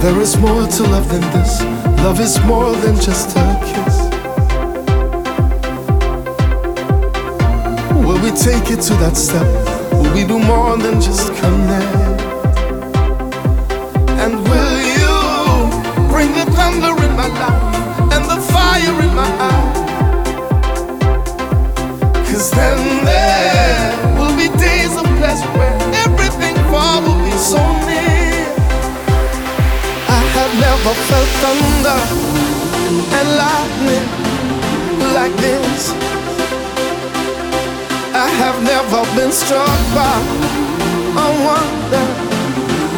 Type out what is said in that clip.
There is more to love than this. Love is more than just a kiss. Will we take it to that step? Will we do more than just connect? And will you bring the thunder in my life and the fire in my eye? 'Cause then there will be days of pleasure where everything far will be so near. I have never felt thunder and lightning like this. I have never been struck by a wonder